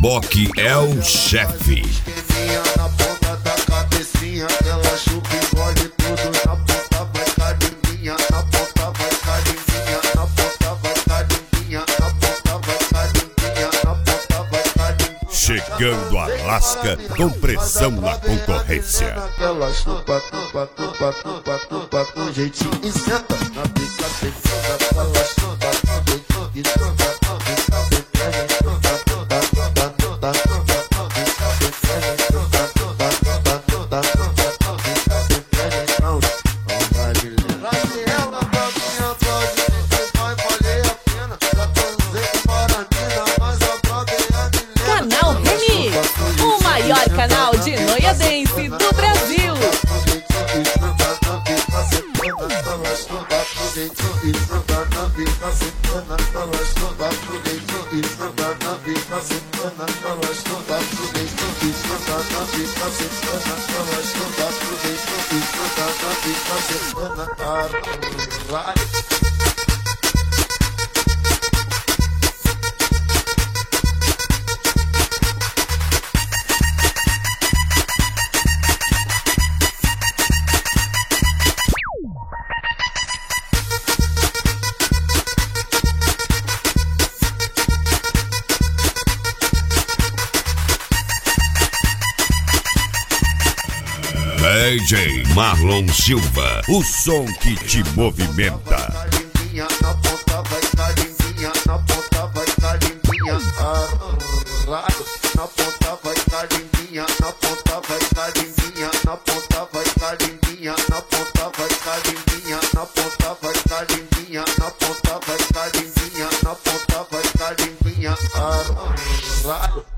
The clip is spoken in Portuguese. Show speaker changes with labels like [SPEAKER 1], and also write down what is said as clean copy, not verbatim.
[SPEAKER 1] Boque é o chefe.
[SPEAKER 2] Na ponta da cabecinha, ela chupa e engole tudo. Na ponta vai carimbinha, na ponta vai carimbinha, na ponta vai carimbinha, na ponta vai carimbinha, na ponta vai carimbinha.
[SPEAKER 1] Chegando a Lasca com pressão na concorrência.
[SPEAKER 2] Ela chupa, tupa, tupa, tupa, tupa, com jeitinho e senta na pica sentada. Ela chupa, tupa, e tupa, tupa,
[SPEAKER 3] Canal Remix, o maior canal de noiadense do Brasil.
[SPEAKER 1] DJ Marlon Silva, o som que te movimenta.
[SPEAKER 2] Na ponta vai carimbinha, na ponta vai carimbinha, na ponta vai carimbinha, na ponta vai carimbinha, na ponta vai carimbinha, na ponta vai carimbinha, na ponta vai carimbinha, na ponta vai carimbinha, na ponta vai carimbinha,